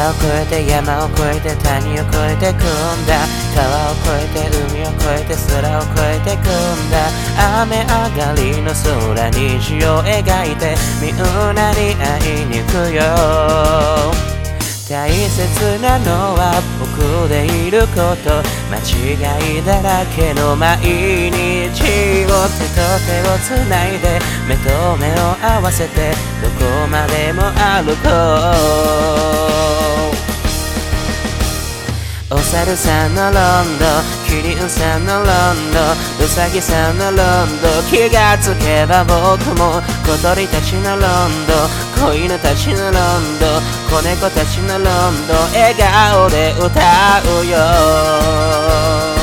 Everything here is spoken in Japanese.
空を越えて山を越えて谷を越えてくんだ、川を越えて海を越えて空を越えてくんだ、雨上がりの空虹を描いてみんなに会いに行くよ。大切なのは僕でいること、間違いだらけの毎日を手と手をつないで目と目を合わせてどこまでも歩こう。お猿さんのロンド、キリンさんのロンド、ウサギさんのロンド、気がつけば僕も小鳥たちのロンド、子犬たちのロンド、子猫たちのロンド、笑顔で歌うよ。